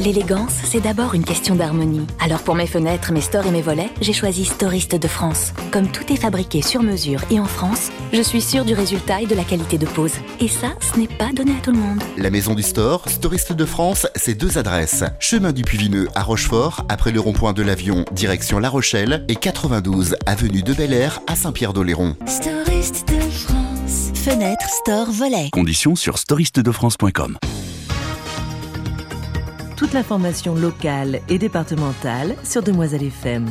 L'élégance, c'est d'abord une question d'harmonie. Alors pour mes fenêtres, mes stores et mes volets, j'ai choisi Storiste de France. Comme tout est fabriqué sur mesure et en France, je suis sûre du résultat et de la qualité de pose. Et ça, ce n'est pas donné à tout le monde. La maison du store, Storiste de France, c'est 2 adresses. Chemin du Puy-Vineux à Rochefort, après le rond-point de l'Avion, direction La Rochelle, et 92 avenue de Bel-Air à Saint-Pierre-d'Oléron. Storiste de France. Fenêtre, store, volet. Conditions sur storistedefrance.com. Toute l'information locale et départementale sur Demoiselle FM.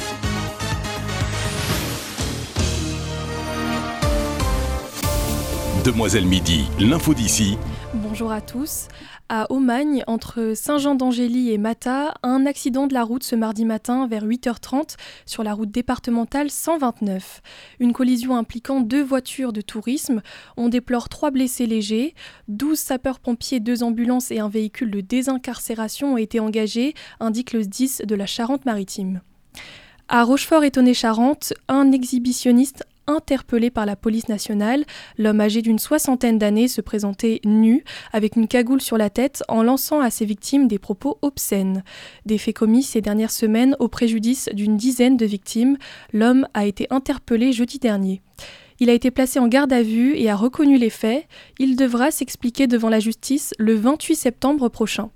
Demoiselle Midi, l'info d'ici. Bonjour à tous. À Aumagne, entre Saint-Jean-d'Angély et Mata, un accident de la route ce mardi matin vers 8h30 sur la route départementale 129. Une collision impliquant 2 voitures de tourisme. On déplore 3 blessés légers. 12 sapeurs-pompiers, 2 ambulances et un véhicule de désincarcération ont été engagés, indique le SDIS de la Charente-Maritime. À Rochefort-et-Tonnet-Charente, un exhibitionniste interpellé par la police nationale. L'homme âgé d'une 60aine d'années se présentait nu, avec une cagoule sur la tête, en lançant à ses victimes des propos obscènes. Des faits commis ces dernières semaines au préjudice d'une dizaine de victimes. L'homme a été interpellé jeudi dernier. Il a été placé en garde à vue et a reconnu les faits. Il devra s'expliquer devant la justice le 28 septembre prochain.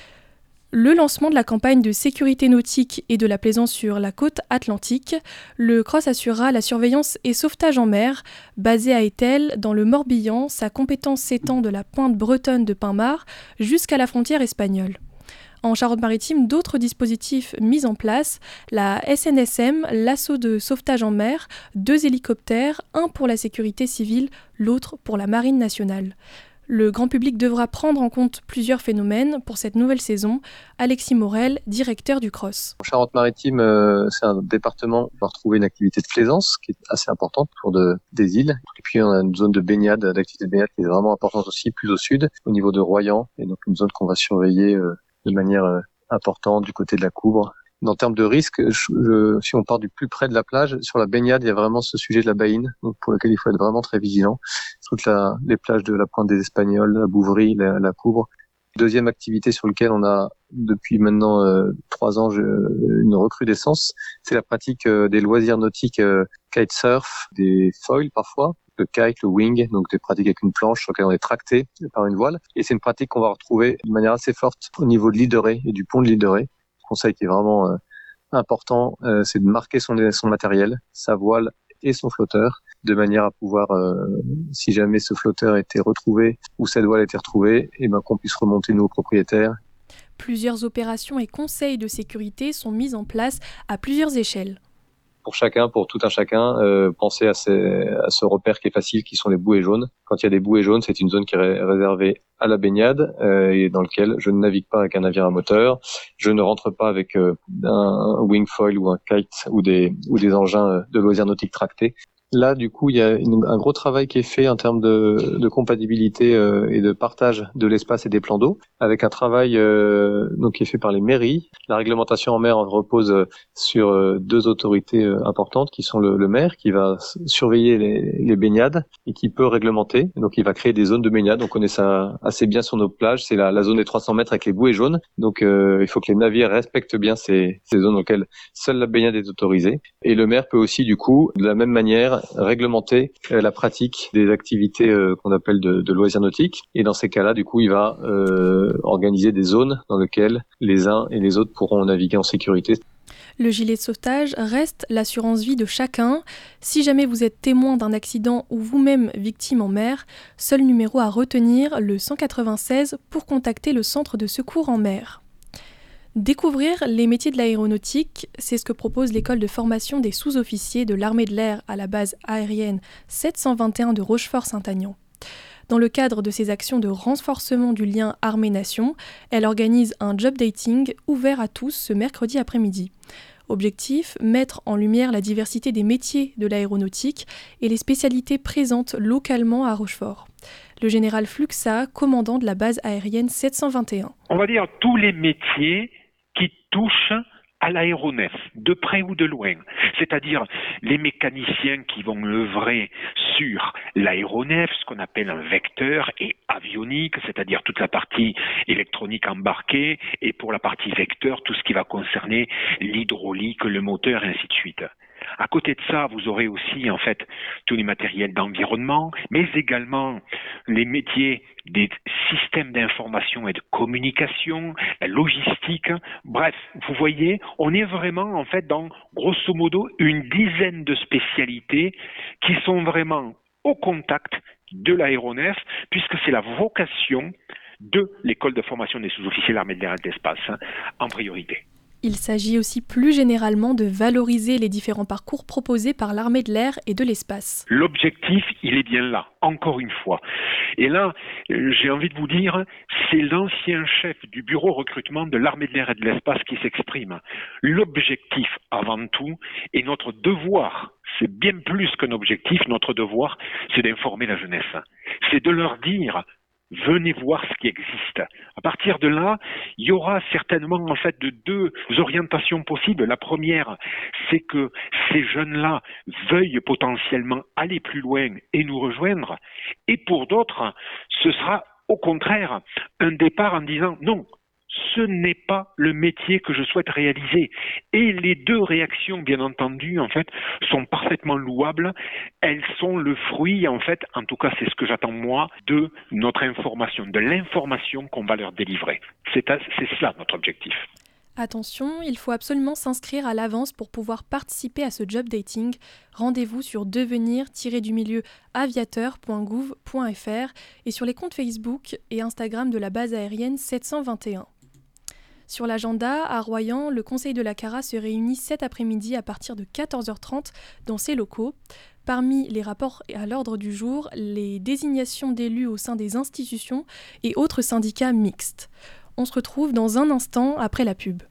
Le lancement de la campagne de sécurité nautique et de la plaisance sur la côte atlantique, le CROSS assurera la surveillance et sauvetage en mer. Basé à Étel, dans le Morbihan, sa compétence s'étend de la pointe bretonne de Pinmar jusqu'à la frontière espagnole. En Charente-Maritime, d'autres dispositifs mis en place, la SNSM, l'assaut de sauvetage en mer, 2 hélicoptères, un pour la sécurité civile, l'autre pour la marine nationale. Le grand public devra prendre en compte plusieurs phénomènes pour cette nouvelle saison. Alexis Morel, directeur du CROSS. En Charente-Maritime, c'est un département où on va retrouver une activité de plaisance qui est assez importante autour des îles. Et puis on a une zone de baignade, d'activité de baignade qui est vraiment importante aussi, plus au sud, au niveau de Royan. Et donc une zone qu'on va surveiller de manière importante du côté de la Coubre. En termes de risque, si on part du plus près de la plage, sur la baignade, il y a vraiment ce sujet de la baïne, donc pour lequel il faut être vraiment très vigilant. Toutes les plages de la Pointe des Espagnols, la Bouvry, la Coubre. Deuxième activité sur laquelle on a depuis maintenant 3 ans une recrudescence, c'est la pratique des loisirs nautiques kitesurf, des foils parfois, le kite, le wing, donc des pratiques avec une planche sur laquelle on est tracté par une voile. Et c'est une pratique qu'on va retrouver de manière assez forte au niveau de l'île de Ré et du pont de l'île de Ré. Conseil qui est vraiment important, c'est de marquer son matériel, sa voile et son flotteur, de manière à pouvoir, si jamais ce flotteur était retrouvé ou cette voile était retrouvée, et qu'on puisse remonter nous aux propriétaires. Plusieurs opérations et conseils de sécurité sont mis en place à plusieurs échelles. Pour tout un chacun, pensez à ce repère qui est facile, qui sont les bouées jaunes. Quand il y a des bouées jaunes, c'est une zone qui est réservée à la baignade et dans lequel je ne navigue pas avec un navire à moteur, je ne rentre pas avec un wingfoil ou un kite ou des engins de loisirs nautiques tractés. Là, du coup, il y a un gros travail qui est fait en termes de compatibilité et de partage de l'espace et des plans d'eau, avec un travail qui est fait par les mairies. La réglementation en mer repose sur 2 autorités importantes, qui sont le maire, qui va surveiller les baignades et qui peut réglementer. Donc, il va créer des zones de baignade. On connaît ça assez bien sur nos plages. C'est la zone des 300 mètres avec les bouées jaunes. Donc, il faut que les navires respectent bien ces zones dans lesquelles seule la baignade est autorisée. Et le maire peut aussi, du coup, de la même manière, réglementer la pratique des activités qu'on appelle de loisirs nautiques. Et dans ces cas-là, du coup, il va organiser des zones dans lesquelles les uns et les autres pourront naviguer en sécurité. Le gilet de sauvetage reste l'assurance vie de chacun. Si jamais vous êtes témoin d'un accident ou vous-même victime en mer, seul numéro à retenir, le 196, pour contacter le centre de secours en mer. Découvrir les métiers de l'aéronautique, c'est ce que propose l'école de formation des sous-officiers de l'armée de l'air à la base aérienne 721 de Rochefort-Saint-Aignan. Dans le cadre de ses actions de renforcement du lien armée-nation, elle organise un job dating ouvert à tous ce mercredi après-midi. Objectif, mettre en lumière la diversité des métiers de l'aéronautique et les spécialités présentes localement à Rochefort. Le général Fluxa, commandant de la base aérienne 721. On va dire tous les métiers qui touchent à l'aéronef, de près ou de loin, c'est-à-dire les mécaniciens qui vont œuvrer sur l'aéronef, ce qu'on appelle un vecteur, et avionique, c'est-à-dire toute la partie électronique embarquée, et pour la partie vecteur, tout ce qui va concerner l'hydraulique, le moteur, et ainsi de suite. À côté de ça, vous aurez aussi en fait tous les matériels d'environnement, mais également les métiers des systèmes d'information et de communication, la logistique. Bref, vous voyez, on est vraiment en fait dans grosso modo une dizaine de spécialités qui sont vraiment au contact de l'aéronef, puisque c'est la vocation de l'école de formation des sous-officiers de l'armée de l'air et de l'espace, en priorité. Il s'agit aussi plus généralement de valoriser les différents parcours proposés par l'armée de l'air et de l'espace. L'objectif, il est bien là, encore une fois. Et là, j'ai envie de vous dire, c'est l'ancien chef du bureau recrutement de l'armée de l'air et de l'espace qui s'exprime. L'objectif, avant tout, et notre devoir, c'est bien plus qu'un objectif, notre devoir, c'est d'informer la jeunesse. C'est de leur dire... Venez voir ce qui existe. À partir de là, il y aura certainement en fait de deux orientations possibles. La première, c'est que ces jeunes-là veuillent potentiellement aller plus loin et nous rejoindre. Et pour d'autres, ce sera au contraire un départ en disant non. Ce n'est pas le métier que je souhaite réaliser. Et les deux réactions, bien entendu, en fait, sont parfaitement louables. Elles sont le fruit, en fait, en tout cas, c'est ce que j'attends moi, de notre information, de l'information qu'on va leur délivrer. C'est ça notre objectif. Attention, il faut absolument s'inscrire à l'avance pour pouvoir participer à ce job dating. Rendez-vous sur devenir-aviateur.gouv.fr et sur les comptes Facebook et Instagram de la base aérienne 721. Sur l'agenda, à Royan, le Conseil de la CARA se réunit cet après-midi à partir de 14h30 dans ses locaux. Parmi les rapports à l'ordre du jour, les désignations d'élus au sein des institutions et autres syndicats mixtes. On se retrouve dans un instant après la pub.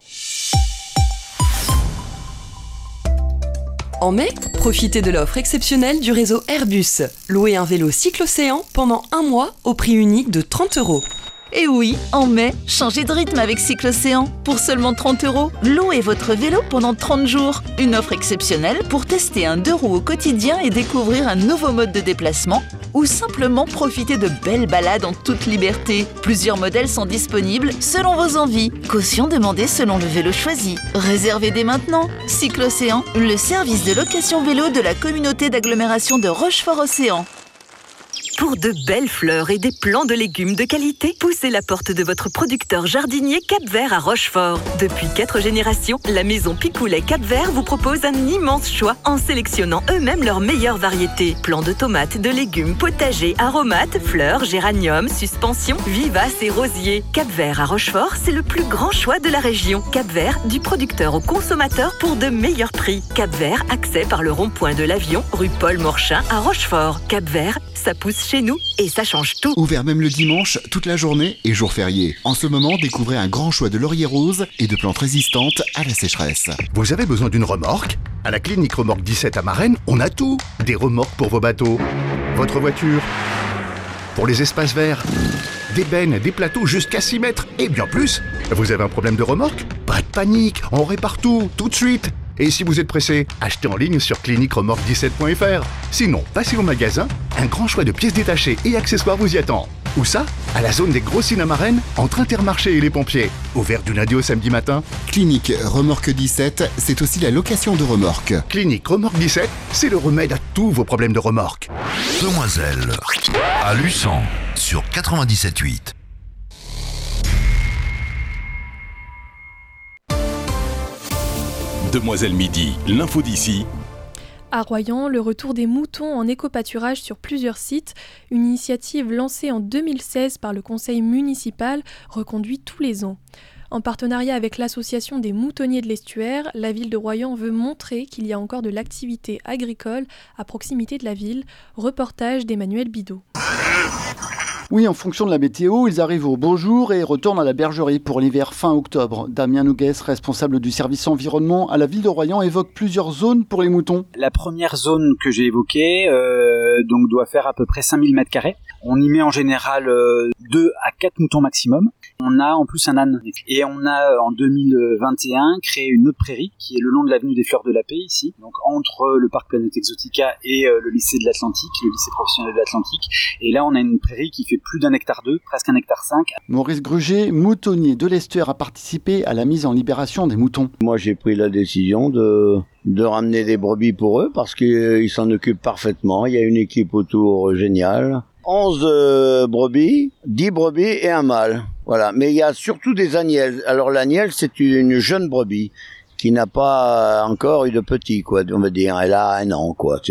En mai, profitez de l'offre exceptionnelle du réseau Airbus. Louez un vélo cyclo-océan pendant 1 mois au prix unique de 30 €. Et oui, en mai, changez de rythme avec Cyclocéan. Pour seulement 30 €, louez votre vélo pendant 30 jours. Une offre exceptionnelle pour tester un 2 roues au quotidien et découvrir un nouveau mode de déplacement ou simplement profiter de belles balades en toute liberté. Plusieurs modèles sont disponibles selon vos envies. Caution demandée selon le vélo choisi. Réservez dès maintenant. Cyclocéan, le service de location vélo de la communauté d'agglomération de Rochefort-Océan. Pour de belles fleurs et des plants de légumes de qualité, poussez la porte de votre producteur jardinier Cap-Vert à Rochefort. Depuis 4 générations, la maison Picoulet Cap-Vert vous propose un immense choix en sélectionnant eux-mêmes leurs meilleures variétés. Plants de tomates, de légumes, potagers, aromates, fleurs, géraniums, suspensions, vivaces et rosiers. Cap-Vert à Rochefort, c'est le plus grand choix de la région. Cap-Vert, du producteur au consommateur pour de meilleurs prix. Cap-Vert, accès par le rond-point de l'Avion, rue Paul Morchin à Rochefort. Cap-Vert, ça pousse chez nous et ça change tout. Ouvert même le dimanche, toute la journée et jour férié. En ce moment, découvrez un grand choix de lauriers roses et de plantes résistantes à la sécheresse. Vous avez besoin d'une remorque ? À la clinique Remorque 17 à Marennes, on a tout. Des remorques pour vos bateaux, votre voiture, pour les espaces verts, des bennes, des plateaux jusqu'à 6 mètres et bien plus. Vous avez un problème de remorque ? Pas de panique, on répare tout de suite. Et si vous êtes pressé, achetez en ligne sur cliniqueremorque17.fr. Sinon, passez au magasin, un grand choix de pièces détachées et accessoires vous y attend. Où ça ? À la zone des Grossines à Marennes, entre Intermarché et les pompiers. Ouvert du lundi au samedi matin. Clinique Remorque 17, c'est aussi la location de remorques. Clinique Remorque 17, c'est le remède à tous vos problèmes de remorque. Demoiselle, à Luçon, sur 97.8. Demoiselle Midi, l'info d'ici. À Royan, le retour des moutons en éco-pâturage sur plusieurs sites, une initiative lancée en 2016 par le conseil municipal, reconduite tous les ans. En partenariat avec l'association des moutonniers de l'estuaire, la ville de Royan veut montrer qu'il y a encore de l'activité agricole à proximité de la ville. Reportage d'Emmanuel Bidot. Oui, en fonction de la météo, ils arrivent au beau jour et retournent à la bergerie pour l'hiver fin octobre. Damien Noguès, responsable du service environnement à la ville de Royan, évoque plusieurs zones pour les moutons. La première zone que j'ai évoquée donc doit faire à peu près 5000 m². On y met en général 2 à 4 moutons maximum. On a en plus un âne. Et on a en 2021 créé une autre prairie qui est le long de l'avenue des Fleurs de la Paix ici, donc entre le parc Planète Exotica et le lycée de l'Atlantique, le lycée professionnel de l'Atlantique. Et là on a une prairie qui fait plus d'1,2 hectare, presque 1,5 hectare. Maurice Gruget, moutonnier de l'Estuaire, a participé à la mise en libération des moutons. Moi j'ai pris la décision de ramener des brebis pour eux parce qu'ils s'en occupent parfaitement. Il y a une équipe autour géniale. 11 brebis, 10 brebis et un mâle. Voilà. Mais il y a surtout des agnelles. Alors l'agnelle, c'est une jeune brebis qui n'a pas encore eu de petits, quoi. On va dire, elle a 1 an, quoi.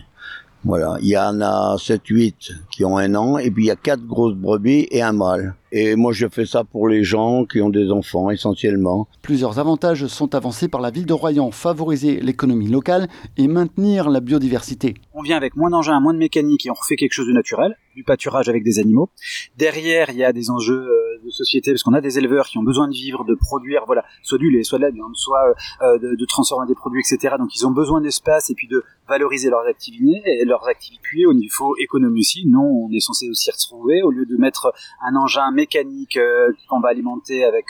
Voilà. Il y en a 7-8 qui ont 1 an, et puis il y a 4 grosses brebis et un mâle. Et moi, je fais ça pour les gens qui ont des enfants, essentiellement. Plusieurs avantages sont avancés par la ville de Royan, favoriser l'économie locale et maintenir la biodiversité. On vient avec moins d'engins, moins de mécanique et on refait quelque chose de naturel, du pâturage avec des animaux. Derrière, il y a des enjeux de société parce qu'on a des éleveurs qui ont besoin de vivre, de produire, voilà, soit du lait, soit de la viande, soit de transformer des produits, etc. Donc ils ont besoin d'espace et puis de valoriser leurs activités. Puis au niveau économie aussi, nous on est censé aussi retrouver, au lieu de mettre un engin mécanique qu'on va alimenter avec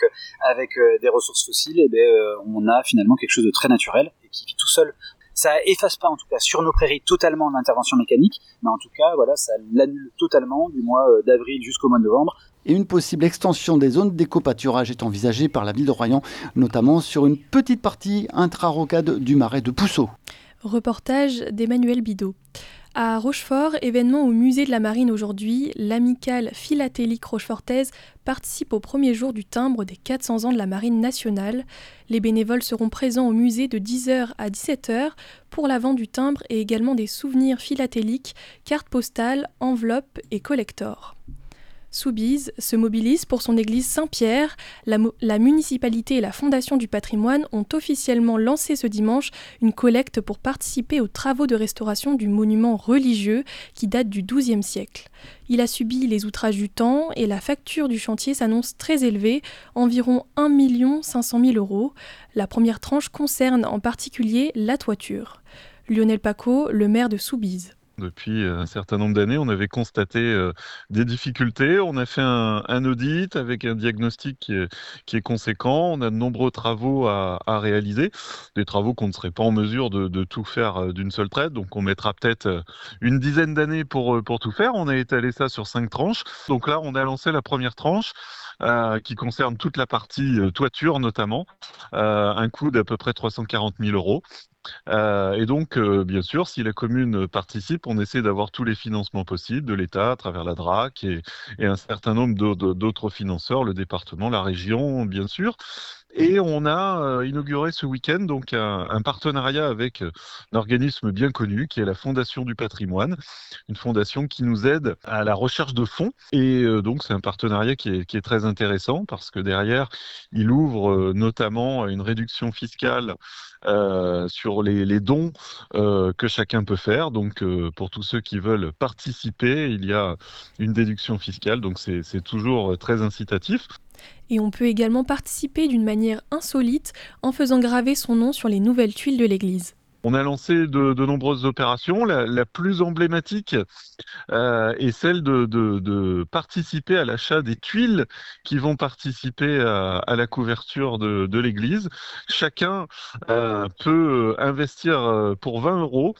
des ressources fossiles, et on a finalement quelque chose de très naturel et qui vit tout seul. Ça efface pas en tout cas sur nos prairies totalement l'intervention mécanique, mais en tout cas voilà, ça l'annule totalement du mois d'avril jusqu'au mois de novembre. Et une possible extension des zones d'éco-pâturage est envisagée par la ville de Royan, notamment sur une petite partie intra-rocade du marais de Pousseau. Reportage d'Emmanuel Bidot. À Rochefort, événement au musée de la Marine aujourd'hui, l'amicale philatélique rochefortaise participe au premier jour du timbre des 400 ans de la Marine nationale. Les bénévoles seront présents au musée de 10h à 17h pour la vente du timbre et également des souvenirs philatéliques, cartes postales, enveloppes et collectors. Soubise se mobilise pour son église Saint-Pierre. La municipalité et la Fondation du patrimoine ont officiellement lancé ce dimanche une collecte pour participer aux travaux de restauration du monument religieux qui date du XIIe siècle. Il a subi les outrages du temps et la facture du chantier s'annonce très élevée, environ 1 500 000 €. La première tranche concerne en particulier la toiture. Lionel Paco, le maire de Soubise. Depuis un certain nombre d'années, on avait constaté des difficultés. On a fait un audit avec un diagnostic qui est conséquent. On a de nombreux travaux à réaliser, des travaux qu'on ne serait pas en mesure de tout faire d'une seule traite. Donc on mettra peut-être une dizaine d'années pour tout faire. On a étalé ça sur 5 tranches. Donc là, on a lancé la première tranche qui concerne toute la partie toiture notamment, un coût d'à peu près 340 000 €. Et donc, bien sûr, si la commune participe, on essaie d'avoir tous les financements possibles de l'État à travers la DRAC et un certain nombre d'autres financeurs, le département, la région, bien sûr. Et on a inauguré ce week-end donc un partenariat avec un organisme bien connu qui est la Fondation du patrimoine, une fondation qui nous aide à la recherche de fonds. Et donc c'est un partenariat qui est très intéressant parce que derrière, il ouvre notamment une réduction fiscale sur les dons que chacun peut faire. Donc pour tous ceux qui veulent participer, il y a une déduction fiscale, donc c'est toujours très incitatif. Et on peut également participer d'une manière insolite en faisant graver son nom sur les nouvelles tuiles de l'église. On a lancé de nombreuses opérations. La plus emblématique est celle de participer à l'achat des tuiles qui vont participer à la couverture de l'église. Chacun peut investir pour 20 €.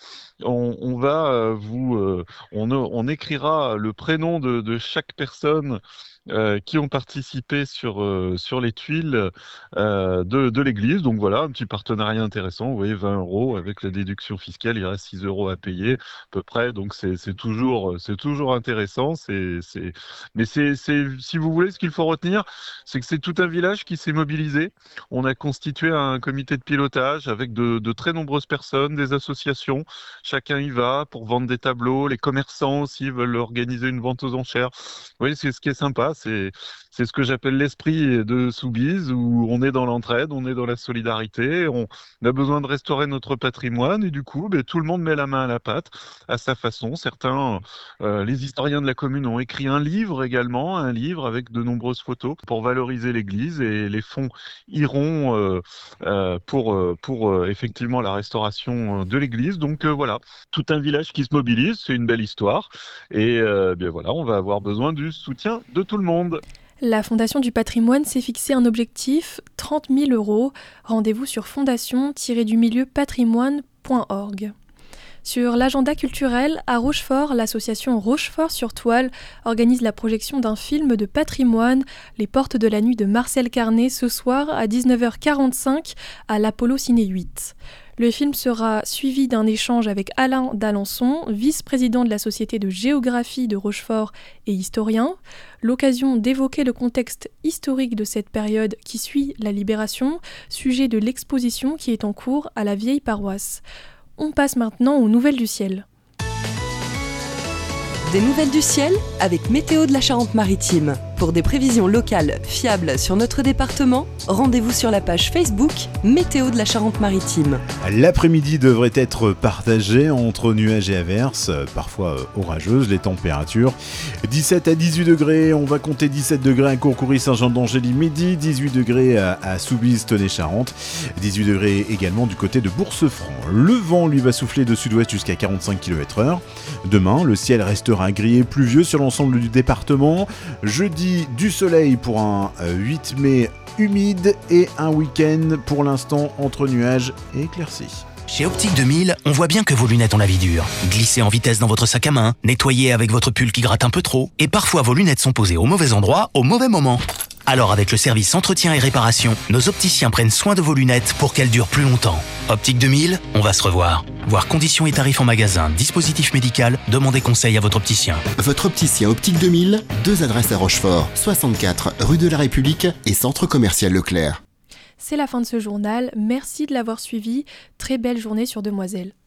On écrira le prénom de chaque personne qui ont participé sur les tuiles de l'église. Donc voilà, un petit partenariat intéressant. Vous voyez, 20 € avec la déduction fiscale, il reste 6 € à payer à peu près. Donc c'est toujours intéressant. Mais si vous voulez, ce qu'il faut retenir, c'est que c'est tout un village qui s'est mobilisé. On a constitué un comité de pilotage avec de très nombreuses personnes, des associations. Chacun y va pour vendre des tableaux. Les commerçants aussi veulent organiser une vente aux enchères. Vous voyez, c'est ce qui est sympa. c'est ce que j'appelle l'esprit de Soubise, où on est dans l'entraide, on est dans la solidarité, on a besoin de restaurer notre patrimoine et du coup, tout le monde met la main à la pâte à sa façon. Certains, les historiens de la commune ont écrit un livre également, un livre avec de nombreuses photos pour valoriser l'église et les fonds iront pour effectivement la restauration de l'église. Donc voilà, tout un village qui se mobilise, c'est une belle histoire et voilà, on va avoir besoin du soutien de tout le monde. La Fondation du patrimoine s'est fixé un objectif 30 000 €. Rendez-vous sur fondation-patrimoine.org. Sur l'agenda culturel, à Rochefort, l'association Rochefort sur Toile organise la projection d'un film de patrimoine, Les Portes de la Nuit de Marcel Carné, ce soir à 19h45 à l'Apollo Ciné 8. Le film sera suivi d'un échange avec Alain d'Alençon, vice-président de la Société de géographie de Rochefort et historien, l'occasion d'évoquer le contexte historique de cette période qui suit la Libération, sujet de l'exposition qui est en cours à la vieille paroisse. On passe maintenant aux nouvelles du ciel. Des nouvelles du ciel avec Météo de la Charente-Maritime. Pour des prévisions locales fiables sur notre département, rendez-vous sur la page Facebook Météo de la Charente-Maritime. L'après-midi devrait être partagé entre nuages et averses, parfois orageuses. Les températures 17 à 18 degrés, on va compter 17 degrés à Courcoury-Saint-Jean-d'Angély midi, 18 degrés à Soubise, Tenay-Charente, 18 degrés également du côté de Bourse-Franc. Le vent lui va souffler de sud-ouest jusqu'à 45 km/h. Demain, le ciel restera gris et pluvieux sur l'ensemble du département. Jeudi, du soleil pour un 8 mai humide et un week-end pour l'instant entre nuages et éclaircies. Chez Optique 2000, on voit bien que vos lunettes ont la vie dure. Glissez en vitesse dans votre sac à main, nettoyez avec votre pull qui gratte un peu trop, et parfois vos lunettes sont posées au mauvais endroit, au mauvais moment. Alors avec le service entretien et réparation, nos opticiens prennent soin de vos lunettes pour qu'elles durent plus longtemps. Optique 2000, on va se revoir. Voir conditions et tarifs en magasin, dispositif médical, demandez conseil à votre opticien. Votre opticien Optique 2000, 2 adresses à Rochefort, 64 rue de la République et centre commercial Leclerc. C'est la fin de ce journal, merci de l'avoir suivi, très belle journée sur Demoiselle.